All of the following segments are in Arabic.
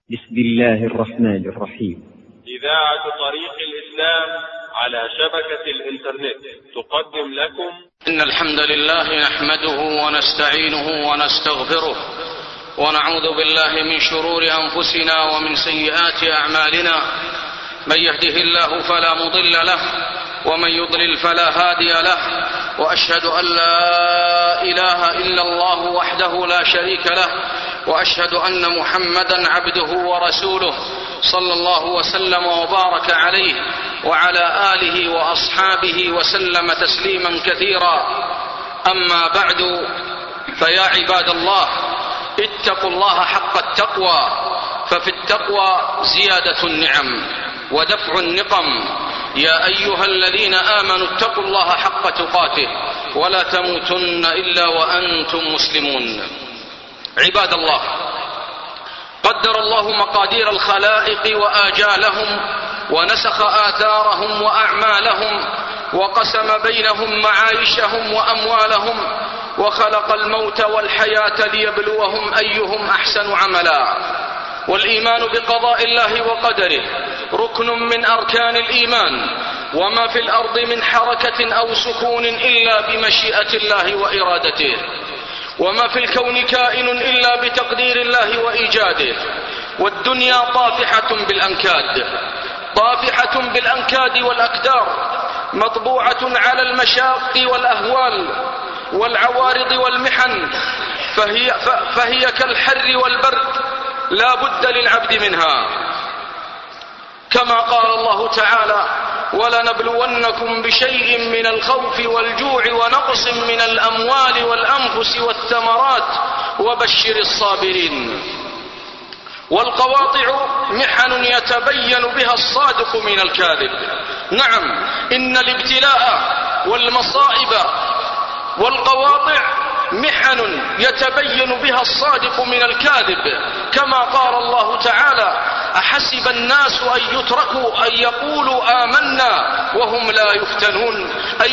بسم الله الرحمن الرحيم. إذاعة طريق الإسلام على شبكة الإنترنت تقدم لكم إن الحمد لله نحمده ونستعينه ونستغفره ونعوذ بالله من شرور أنفسنا ومن سيئات أعمالنا. من يهده الله فلا مضل له ومن يضلل فلا هادي له، وأشهد أن لا إله إلا الله وحده لا شريك له، وأشهد أن محمدا عبده ورسوله صلى الله وسلم وبارك عليه وعلى آله وأصحابه وسلم تسليما كثيرا. أما بعد، فيا عباد الله، اتقوا الله حق التقوى، ففي التقوى زيادة النعم ودفع النقم. يا أيها الذين آمنوا اتقوا الله حق تقاته ولا تموتن إلا وأنتم مسلمون. عباد الله، قدر الله مقادير الخلائق وآجالهم ونسخ آثارهم وأعمالهم وقسم بينهم معايشهم وأموالهم، وخلق الموت والحياة ليبلوهم أيهم أحسن عملا. والإيمان بقضاء الله وقدره ركن من أركان الإيمان، وما في الأرض من حركة أو سكون إلا بمشيئة الله وإرادته، وما في الكون كائن إلا بتقدير الله وإيجاده. والدنيا طافحة بالأنكاد والأكدار، مطبوعة على المشاق والأهوال والعوارض والمحن، فهي كالحر والبرد لا بد للعبد منها. كما قال الله تعالى: ولنبلونكم بشيء من الخوف والجوع ونقص من الأموال والأنفس والثمرات وبشر الصابرين. والقواطع محن يتبين بها الصادق من الكاذب. نعم، إن الابتلاء والمصائب والقواطع محن يتبين بها الصادق من الكاذب. كما قال الله تعالى: أحسب الناس أن يتركوا أن يقولوا آمنا وهم لا يفتنون،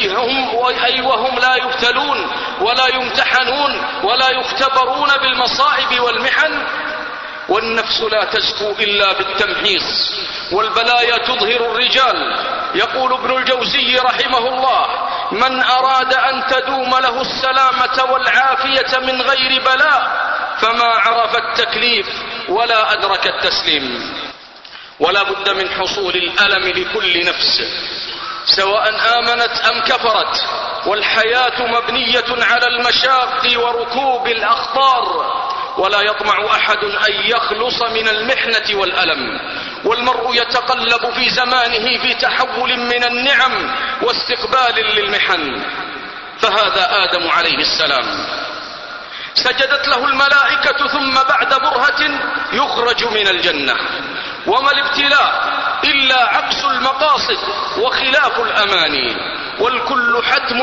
أي وهم لا يفتلون ولا يمتحنون ولا يختبرون بالمصائب والمحن. والنفس لا تزكو إلا بالتمحيص، والبلايا تظهر الرجال. يقول ابن الجوزي رحمه الله: من أراد أن تدوم له السلامة والعافية من غير بلاء فما عرف التكليف ولا أدرك التسليم. ولا بد من حصول الألم لكل نفس، سواء آمنت أم كفرت، والحياة مبنية على المشاق وركوب الأخطار، ولا يطمع أحد أن يخلص من المحنة والألم. والمرء يتقلب في زمانه في تحول من النعم واستقبال للمحن. فهذا آدم عليه السلام، سجدت له الملائكة ثم بعد برهة يخرج من الجنة. وما الابتلاء إلا عكس المقاصد وخلاف الأماني، والكل حتم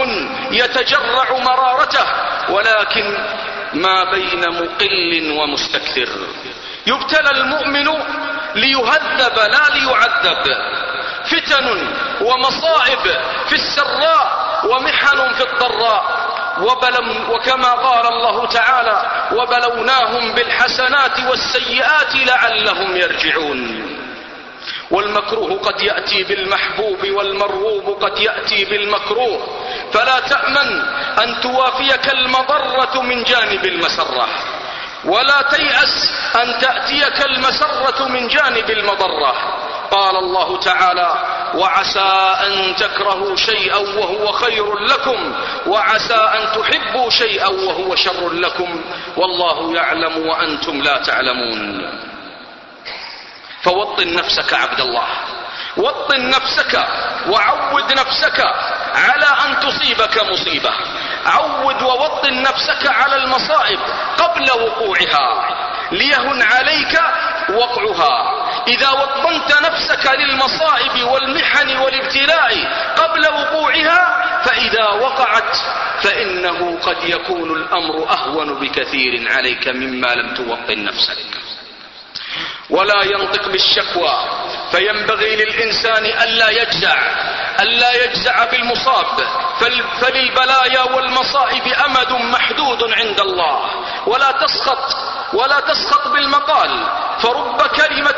يتجرع مرارته، ولكن ما بين مقل ومستكثر. يبتلى المؤمن ليهذب لا ليعذب. فتن ومصائب في السراء ومحن في الضراء. وكما قال الله تعالى: وبلوناهم بالحسنات والسيئات لعلهم يرجعون. والمكروه قد يأتي بالمحبوب والمرغوب قد يأتي بالمكروه، فلا تأمن أن توافيك المضرة من جانب المسرة، ولا تيأس أن تأتيك المسرة من جانب المضرة. قال الله تعالى: وعسى أن تكرهوا شيئا وهو خير لكم، وعسى أن تحبوا شيئا وهو شر لكم، والله يعلم وأنتم لا تعلمون. فوطن نفسك عبد الله، وطن نفسك وعود نفسك على أن تصيبك مصيبة. عود ووطن نفسك على المصائب قبل وقوعها ليهن عليك وقعها. إذا وطنت نفسك للمصائب والمحن والابتلاء قبل وقوعها، فإذا وقعت فإنه قد يكون الأمر أهون بكثير عليك مما لم توطن نفسك. ولا ينطق بالشكوى، فينبغي للإنسان ألا يجزع بالمصاب، فللبلايا والمصائب أمد محدود عند الله. ولا تسخط بالمقال، فرب كلمة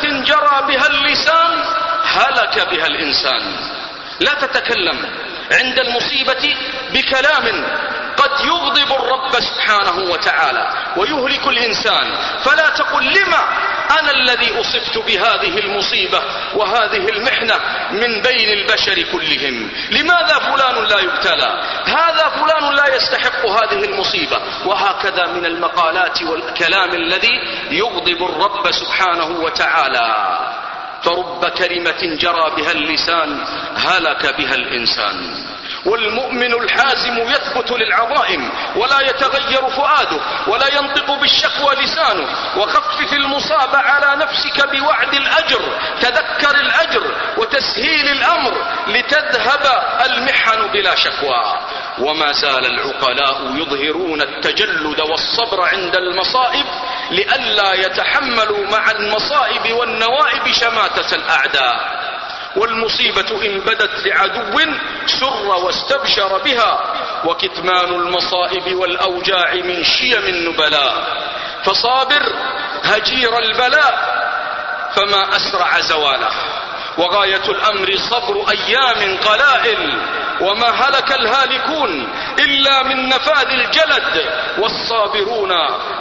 كلمة جرى بها اللسان هلك بها الإنسان. لا تتكلم عند المصيبة بكلام قد يغضب الرب سبحانه وتعالى ويهلك الإنسان، فلا تقل لما أنا الذي أصبت بهذه المصيبة وهذه المحنة من بين البشر كلهم، لماذا فلان لا يبتلى، هذا فلان لا يستحق هذه المصيبة. وهكذا من المقالات والكلام الذي يغضب الرب سبحانه وتعالى. فرب كلمة جرى بها اللسان هلك بها الإنسان. والمؤمن الحازم يثبت للعظائم ولا يتغير فؤاده ولا ينطق بالشكوى لسانه. وخفف المصاب على نفسك بوعد الأجر، تذكر الأجر وتسهيل الأمر لتذهب المحن بلا شكوى. وما زال العقلاء يظهرون التجلد والصبر عند المصائب لئلا يتحملوا مع المصائب والنوائب شماتة الأعداء. والمصيبة إن بدت لعدو سر واستبشر بها، وكتمان المصائب والأوجاع من شيم النبلاء. فصابر هجير البلاء فما أسرع زواله، وغاية الأمر صبر أيام قلائل، وما هلك الهالكون إلا من نفاذ الجلد. والصابرون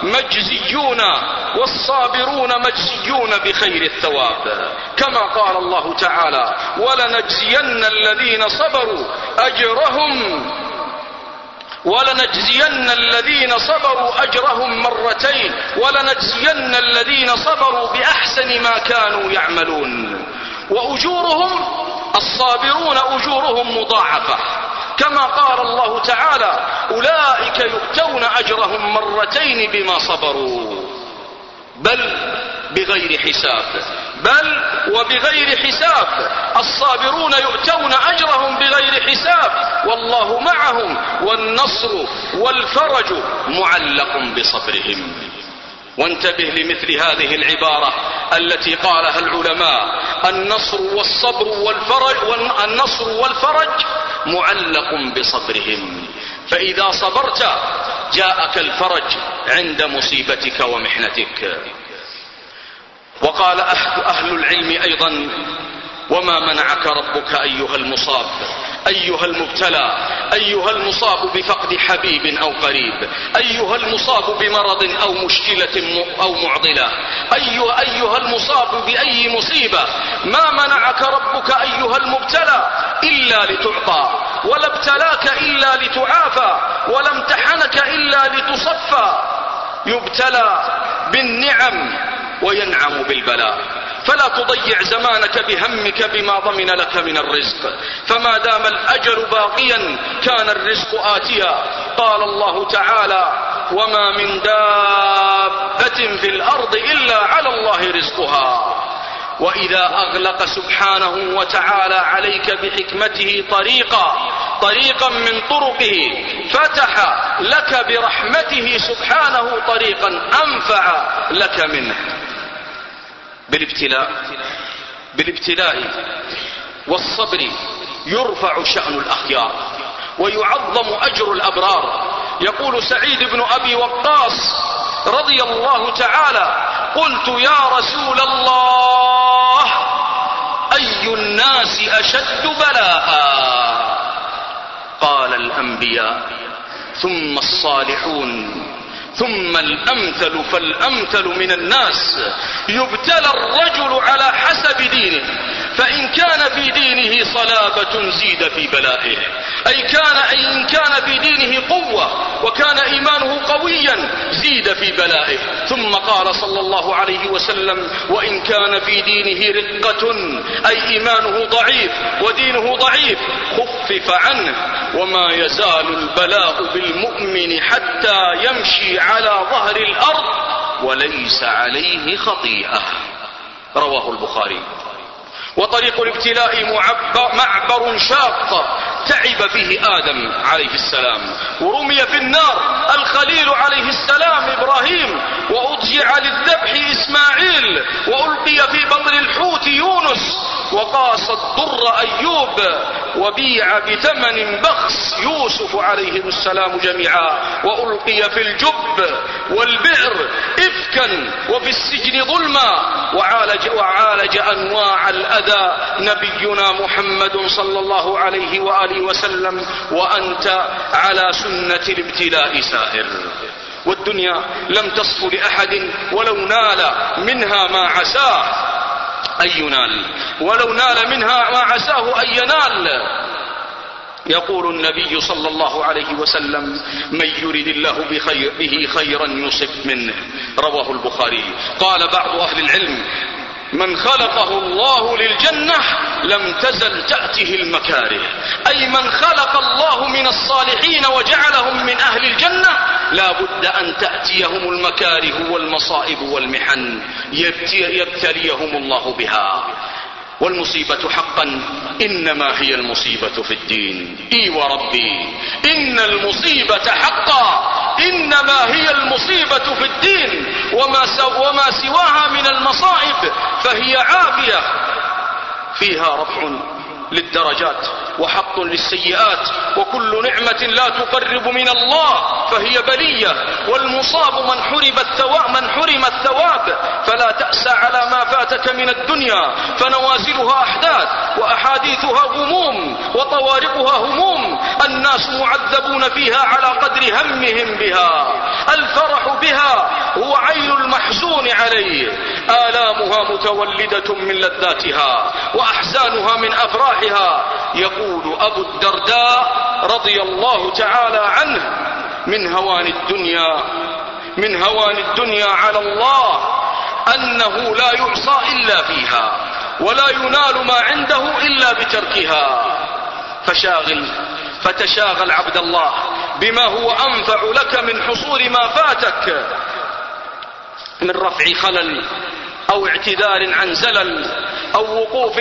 مجزيون بخير الثواب، كما قال الله تعالى: ولنجزين الذين صبروا أجرهم مرتين، ولنجزين الذين صبروا بأحسن ما كانوا يعملون. وأجورهم الصابرون أجورهم مضاعفة، كما قال الله تعالى: أولئك يؤتون أجرهم مرتين بما صبروا، بل وبغير حساب. الصابرون يؤتون أجرهم بغير حساب والله معهم، والنصر والفرج معلق بصبرهم. وانتبه لمثل هذه العبارة التي قالها العلماء: النصر والفرج معلق بصبرهم. فإذا صبرت جاءك الفرج عند مصيبتك ومحنتك. وقال أهل العلم أيضا: وما منعك ربك أيها المصاب، أيها المبتلى، أيها المصاب بفقد حبيب أو قريب، أيها المصاب بمرض أو مشكلة أو معضلة، أيها المصاب بأي مصيبة، ما منعك ربك أيها المبتلى إلا لتعطى، ولا ابتلاك إلا لتعافى، ولا امتحنك إلا لتصفى. يبتلى بالنعم وينعم بالبلاء. فلا تضيع زمانك بهمك بما ضمن لك من الرزق، فما دام الأجل باقيا كان الرزق آتيا. قال الله تعالى: وما من دابة في الأرض إلا على الله رزقها. وإذا أغلق سبحانه وتعالى عليك بحكمته طريقا من طرقه، فتح لك برحمته سبحانه طريقا أنفع لك منه. بالابتلاء والصبر يرفع شأن الأخيار ويعظم أجر الأبرار. يقول سعيد بن أبي وقاص رضي الله تعالى: قلت يا رسول الله أي الناس أشد بلاء؟ قال: الأنبياء، ثم الصالحون، ثم الأمثل فالأمثل من الناس. يبتلى الرجل على حسب دينه، فإن كان في دينه صلابة زيد في بلائه، إن كان في دينه قوة وكان إيمانه قويا زيد في بلائه. ثم قال صلى الله عليه وسلم: وإن كان في دينه رقة، أي إيمانه ضعيف ودينه ضعيف، خفف عنه. وما يزال البلاء بالمؤمن حتى يمشي على ظهر الأرض وليس عليه خطيئة. رواه البخاري. وطريق الابتلاء معبر شاق تعب فيه آدم عليه السلام، ورمي في النار الخليل عليه السلام إبراهيم، وأضجع للذبح إسماعيل، وألقي في بطن الحوت يونس، وقاس الضر أيوب، وبيع بثمن بخس يوسف عليه السلام جميعا، وألقي في الجب والبئر إفكا وفي السجن ظلما، وعالج أنواع الأذى نبينا محمد صلى الله عليه وآله وسلم، وأنت على سنة الابتلاء سائر. والدنيا لم تصف لأحد ولو نال منها ما عساه أن ينال، ولو نال منها ما عساه أن ينال. يقول النبي صلى الله عليه وسلم: من يرد الله به خيرا يصب منه، رواه البخاري. قال بعض أهل العلم: من خلقه الله للجنة لم تزل تأته المكاره، أي من خلق الله من الصالحين وجعلهم من أهل الجنة لا بد أن تأتيهم المكاره والمصائب والمحن يبتليهم الله بها. والمصيبة حقا إنما هي المصيبة في الدين. إي وربي إن المصيبة حقا إنما هي المصيبة في الدين، وما سواها من المصائب فهي عافية، فيها رفع للدرجات وحط للسيئات، وكل نعمة لا تقرب من الله فهي بلية. والمصاب من حرم الثواب، فلا تأسى على ما فاتك من الدنيا، فنوازلها أحداث وأحاديثها غموم وطوارقها هموم، الناس معذبون فيها على قدر همهم بها. الفرح بها هو عين المحزون عليه، آلامها متولدة من لذاتها وأحزانها من أفراحها. يقول أبو الدرداء رضي الله تعالى عنه: من هوان الدنيا على الله أنه لا يعصى إلا فيها، ولا ينال ما عنده إلا بتركها. فتشاغل عبد الله بما هو أنفع لك من حصول ما فاتك من رفع خلل أو اعتذار عن زلل أو وقوف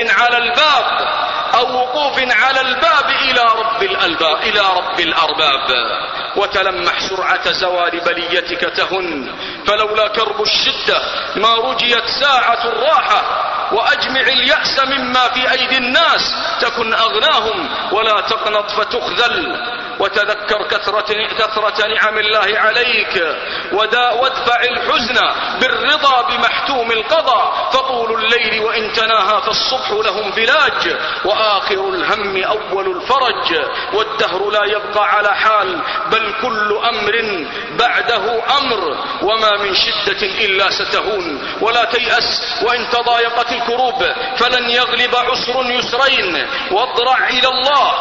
على الباب إلى رب الأرباب. وتلمح سرعة زوال بليتك تهن، فلولا كرب الشدة ما رجيت ساعة الراحة. وأجمع اليأس مما في أيدي الناس تكن أغناهم، ولا تقنط فتخذل. وتذكر كثرة نعم الله عليك، وادفع الحزن بالرضا بمحتوم القضاء. فطول الليل وإن تناهى فالصبح لهم بلاج، وآخر الهم أول الفرج. والدهر لا يبقى على حال، بل كل أمر بعده أمر، وما من شدة إلا ستهون. ولا تيأس وإن تضايقت الكروب، فلن يغلب عسر يسرين. واضرع إلى الله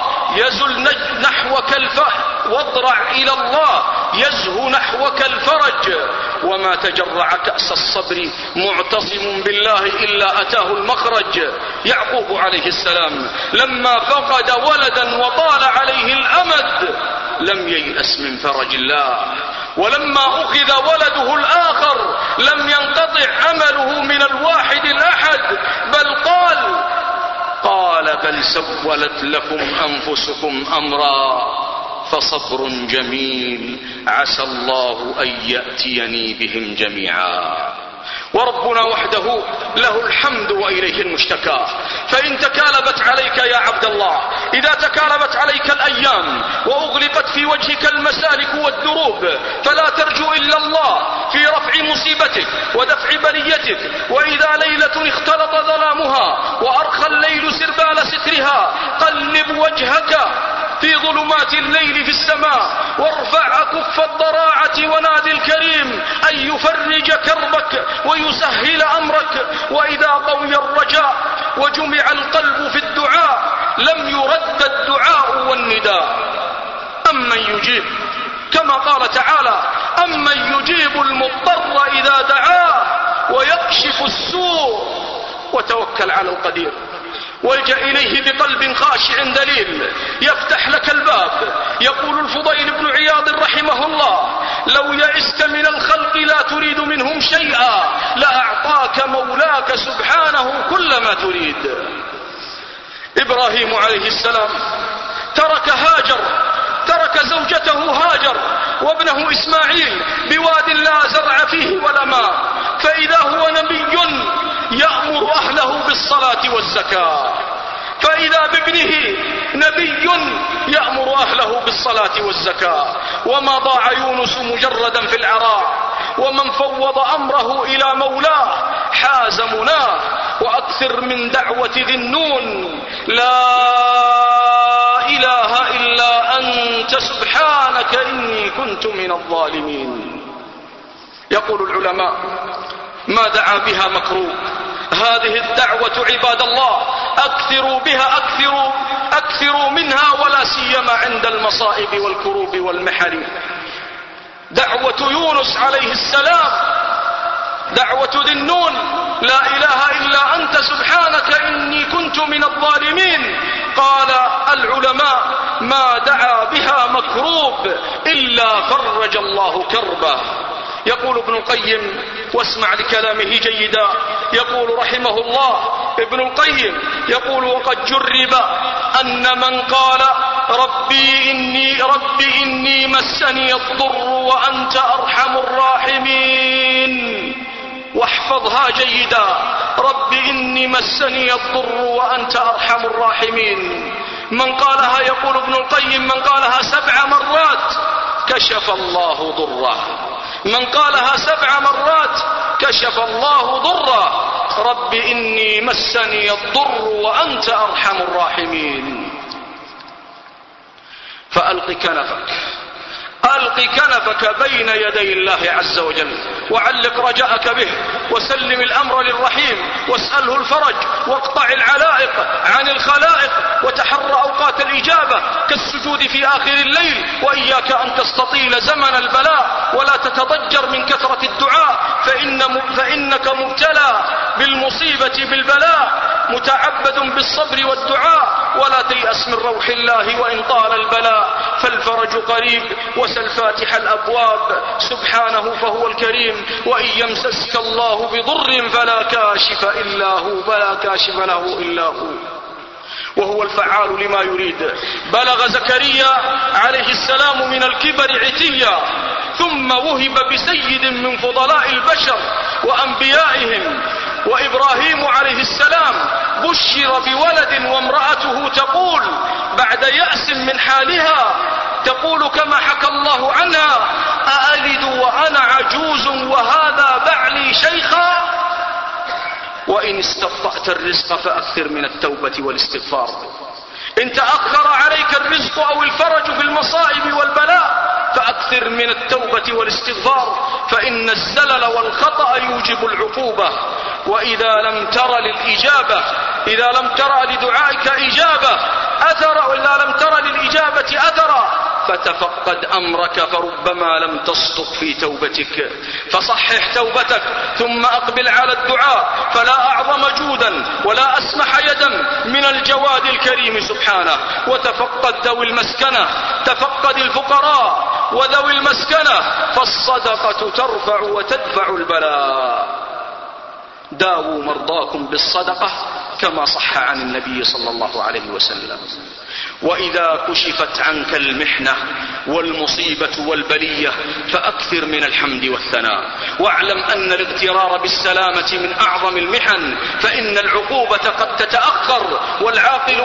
يزهو نحوك الفرج. وما تجرع كأس الصبر معتصم بالله إلا أتاه المخرج. يعقوب عليه السلام لما فقد ولدا وطال عليه الأمد لم ييأس من فرج الله، ولما أخذ ولده الآخر لم ينقطع أمله من الواحد الأحد، بل قال بل سولت لكم أنفسكم أمرا فصبر جميل عسى الله أن يأتيني بهم جميعا. وربنا وحده له الحمد وإليه المشتكى. فإن تكالبت عليك يا عبد الله، إذا تكالبت عليك الأيام وأغلقت في وجهك المسالك والدروب، فلا ترجو إلا الله في رفع مصيبتك ودفع بليتك. وإذا ليلة اختلط ظلامها وأرخى الليل سربال سترها، قلب وجهك في ظلمات الليل في السماء، وارفع كف الضراعة ونادي الكريم أن يفرج كربك ويسهل أمرك. وإذا قوي الرجاء وجمع القلب في الدعاء لم يرد الدعاء والنداء. أمن يجيب، كما قال تعالى: أمن يجيب المضطر إذا دعاه ويكشف السوء. وتوكل على القدير، والجأ إليه بقلب خاشع دليل يفتح لك الباب. يقول الفضيل بن عياض رحمه الله: لو يئست من الخلق لا تريد منهم شيئا لأعطاك مولاك سبحانه كل ما تريد. إبراهيم عليه السلام ترك زوجته هاجر وابنه إسماعيل بواد لا زرع فيه ولا ماء، فإذا هو نبي يأمر أهله بالصلاة والزكاة. فإذا بابنه نبي يأمر أهله بالصلاة والزكاة. وما ضاع يونس مجردا في العراء، ومن فوض أمره إلى مولاه حاز مناه. وأكثر من دعوة ذي النون، لا إله إلا أنت سبحانك إني كنت من الظالمين. يقول العلماء: ما دعا بها مكروه. هذه الدعوة عباد الله أكثروا بها، أكثروا منها، ولا سيما عند المصائب والكروب والمحن. دعوة يونس عليه السلام، دعوة ذي النون، لا إله إلا أنت سبحانك إني كنت من الظالمين. قال العلماء: ما دعا بها مكروب إلا فرج الله كربه. يقول ابن القيم، واسمع لكلامه جيدا، يقول رحمه الله ابن القيم يقول: وقد جرب أن من قال ربي إني مسني الضر وأنت أرحم الراحمين. واحفظها جيدا: ربي إني مسني الضر وأنت أرحم الراحمين. من قالها، يقول ابن القيم، من قالها 7 مرات كشف الله ضره. من قالها 7 مرات كشف الله ضره. رب إني مسني الضر وأنت أرحم الراحمين. فألق كنفك، ألق كنفك بين يدي الله عز وجل، وعلق رجاءك به، وسلم الأمر للرحيم، واسأله الفرج، واقطع العلائق عن الخلائق، وتحرى أوقات الإجابة كالسجود في آخر الليل. وإياك أن تستطيل زمن البلاء، ولا تتضجر من كثرة الدعاء، فإنك مبتلى بالمصيبة بالبلاء، متعبد بالصبر والدعاء. ولا تيأس من روح الله وإن طال البلاء، فالفرج قريب. وسل فاتح الأبواب سبحانه فهو الكريم. وإن يمسسك الله بضر فلا كاشف له إلا هو، وهو الفعال لما يريد. بلغ زكريا عليه السلام من الكبر عتيا، ثم وهب بسيد من فضلاء البشر وأنبيائهم. وإبراهيم عليه السلام بشر بولد، وامرأته تقول بعد يأس من حالها، تقول كما حكى الله عنها: أألد وأنا عجوز وهذا بعلي شيخا. وإن استبطأت الرزق فأكثر من التوبة والاستغفار. إن تأخر عليك الرزق أو الفرج في المصائب والبلاء فأكثر من التوبة والاستغفار، فإن الزلل والخطأ يوجب العقوبة. وإذا لم تر للإجابة، إذا لم تر لدعائك إجابة أثر، وإذا لم تر للإجابة أثرا فتفقد أمرك، فربما لم تصدق في توبتك. فصحح توبتك ثم أقبل على الدعاء، فلا أعظم جودا ولا أسمح يدا من الجواد الكريم سبحانه. وتفقد ذوي المسكنة، تفقد الفقراء وذوي المسكنة، فالصدقة ترفع وتدفع البلاء. داووا مرضاكم بالصدقة كما صح عن النبي صلى الله عليه وسلم. وإذا كشفت عنك المحنة والمصيبة والبلية فأكثر من الحمد والثناء، واعلم أن الاغترار بالسلامة من أعظم المحن، فإن العقوبة قد تتأخر. والعاقل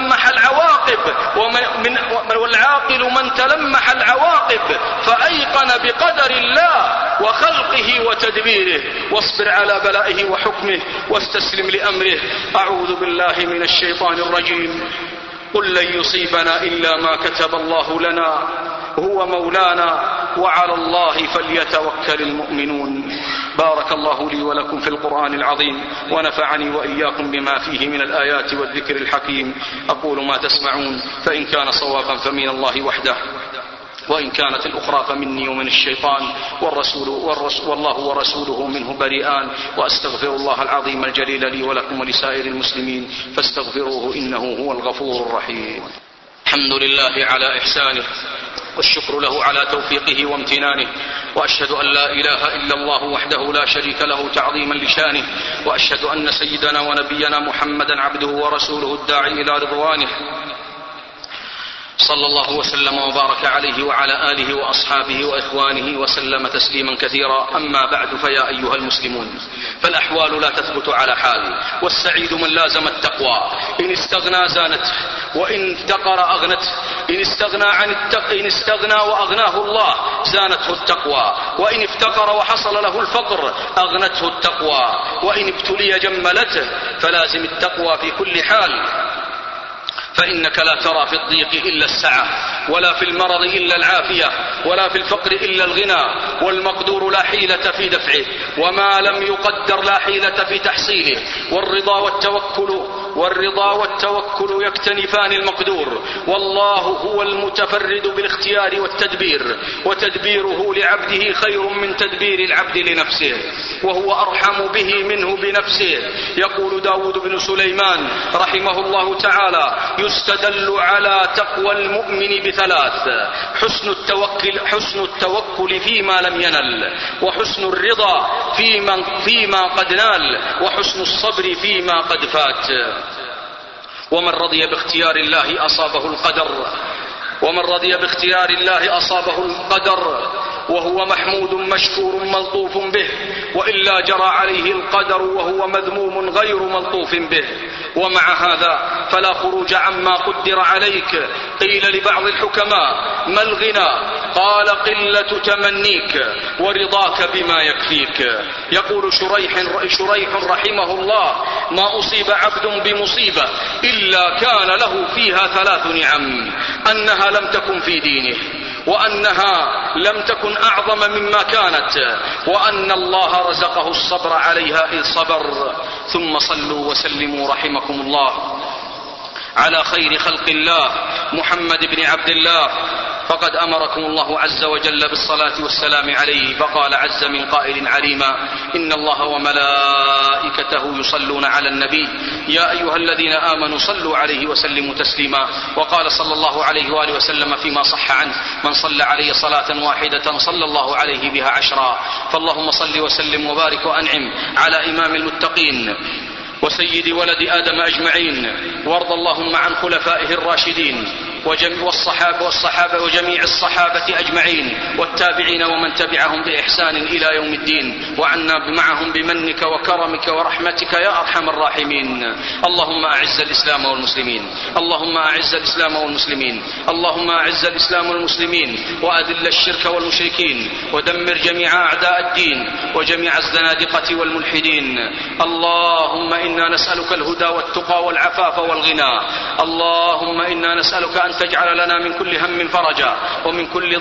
من تلمح العواقب فأيقن بقدر الله وخلقه وتدبيره. واصبر على بلائه وحكمه واستسلم لأمره. أعوذ بالله من الشيطان الرجيم. قل لن يصيبنا إلا ما كتب الله لنا هو مولانا وعلى الله فليتوكل المؤمنون. بارك الله لي ولكم في القرآن العظيم، ونفعني وإياكم بما فيه من الآيات والذكر الحكيم. أقول ما تسمعون، فإن كان صوابا فمن الله وحده، وإن كانت الأخرى فمني ومن الشيطان، والله ورسوله منه بريئان. وأستغفر الله العظيم الجليل لي ولكم ولسائر المسلمين فاستغفروه إنه هو الغفور الرحيم. الحمد لله على إحسانه، والشكر له على توفيقه وامتنانه، وأشهد أن لا إله إلا الله وحده لا شريك له تعظيما لشانه، وأشهد أن سيدنا ونبينا محمدا عبده ورسوله الداعي إلى رضوانه. صلى الله وسلم وبارك عليه وعلى آله وأصحابه وإخوانه وسلم تسليما كثيرا. أما بعد، فيا أيها المسلمون، فالأحوال لا تثبت على حال، والسعيد من لازم التقوى. إن استغنى زانته، وإن افتقر أغنته. إن استغنى وأغناه الله زانته التقوى، وإن افتقر وحصل له الفقر أغنته التقوى، وإن ابتلي جملته. فلازم التقوى في كل حال، فإنك لا ترى في الضيق إلا السعة، ولا في المرض إلا العافية، ولا في الفقر إلا الغنى. والمقدور لا حيلة في دفعه، وما لم يقدر لا حيلة في تحصيله. والرضا والتوكل يكتنفان المقدور. والله هو المتفرد بالاختيار والتدبير، وتدبيره لعبده خير من تدبير العبد لنفسه، وهو أرحم به منه بنفسه. يقول داود بن سليمان رحمه الله تعالى: يستدل على تقوى المؤمن بثلاث: حسن التوكل فيما لم ينل، وحسن الرضا فيما قد نال، وحسن الصبر فيما قد فات. ومن رضي باختيار الله أصابه القدر، وهو محمود مشكور ملطوف به، وإلا جرى عليه القدر وهو مذموم غير ملطوف به. ومع هذا فلا خروج عما قدر عليك. قيل لبعض الحكماء: ما الغنى؟ قال: قلة تمنيك ورضاك بما يكفيك. يقول شريح رحمه الله: ما أصيب عبد بمصيبة إلا كان له فيها 3 نعم: أنها لم تكن في دينه، وأنها لم تكن أعظم مما كانت، وأن الله رزقه الصبر عليها إذ صبر. ثم صلوا وسلموا رحمكم الله على خير خلق الله محمد بن عبد الله، فقد أمركم الله عز وجل بالصلاة والسلام عليه، فقال عز من قائل عليما: إن الله وملائكته يصلون على النبي يا أيها الذين آمنوا صلوا عليه وسلموا تسليما. وقال صلى الله عليه وآله وسلم فيما صح عنه: من صلى عليه صلاة واحدة صلى الله عليه بها 10. فاللهم صل وسلم وبارك وأنعم على إمام المتقين وسيد ولد آدم أجمعين، وارض اللهم عن خلفائه الراشدين والصحابة وجميع الصحابة أجمعين، والتابعين ومن تبعهم بإحسان إلى يوم الدين، وعنا معهم بمنك وكرمك ورحمتك يا أرحم الراحمين. اللهم أعز الإسلام والمسلمين، اللهم أعز الإسلام والمسلمين، اللهم أعز الإسلام والمسلمين، وأذل الشرك والمشركين، ودمر جميع أعداء الدين وجميع الزنادقة والملحدين. اللهم إنا نسألك الهدى والتقى والعفاف والغنى. اللهم إنا نسألك أن تجعل لنا من كل هم فرجا، ومن كل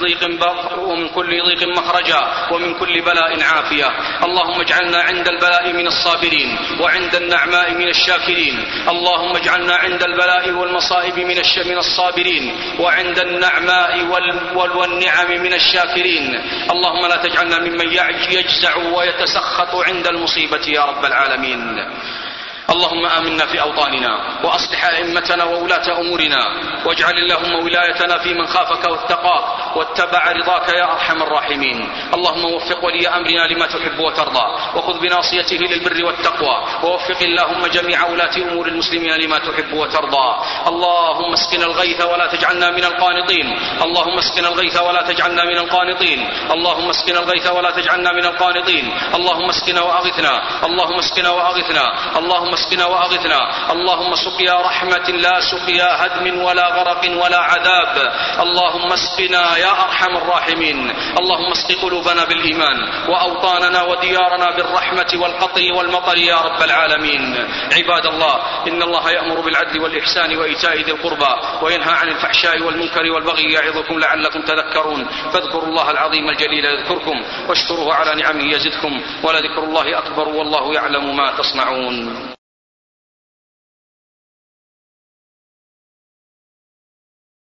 ضيق مخرجا، ومن كل بلاء عافية. اللهم اجعلنا عند البلاء من الصابرين، وعند النعماء من الشاكرين. اللهم اجعلنا عند البلاء والمصائب من الصابرين، وعند النعماء والنعم من الشاكرين. اللهم لا تجعلنا ممن يجزع ويتسخط عند المصيبة يا رب العالمين. اللهم آمنا في أوطاننا، وأصلح أئمتنا وولاة أمورنا، واجعل اللهم ولايتنا في من خافك واتقاك واتبع رضاك يا أرحم الراحمين. اللهم وفق ولي أمرنا لما تحب وترضى، وخذ بناصيته للبر والتقوى، ووفق اللهم جميع ولاة أمور المسلمين لما تحب وترضى. اللهم اسقنا الغيث ولا تجعلنا من القانطين، اللهم اسقنا الغيث ولا تجعلنا من القانطين، اللهم اسقنا الغيث ولا تجعلنا من القانطين. اللهم اسقنا وأغثنا، اللهم اسقنا وأغثنا، اللهم اسقنا وأغثنا. اللهم سقيا رحمة لا سقيا هدم ولا غرق ولا عذاب. اللهم اسقنا يا أرحم الراحمين. اللهم اسق قلوبنا بالإيمان، وأوطاننا وديارنا بالرحمة والقطر والمطر يا رب العالمين. عباد الله، إن الله يأمر بالعدل والإحسان وإيتاء ذي القربى، وينهى عن الفحشاء والمنكر والبغي يعظكم لعلكم تذكرون. فاذكروا الله العظيم الجليل يذكركم، واشكروه على نعمه يزدكم، ولذكر الله أكبر والله يعلم ما تصنعون.